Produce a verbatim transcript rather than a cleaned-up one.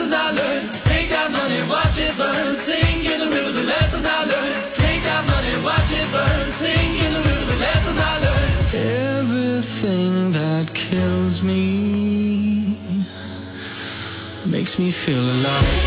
lessons I learned. Take that money, watch it burn. Sing in the river the lessons I learned. Take that money, watch it burn. Sing in the river the lessons I learned. Everything that kills me makes me feel alive.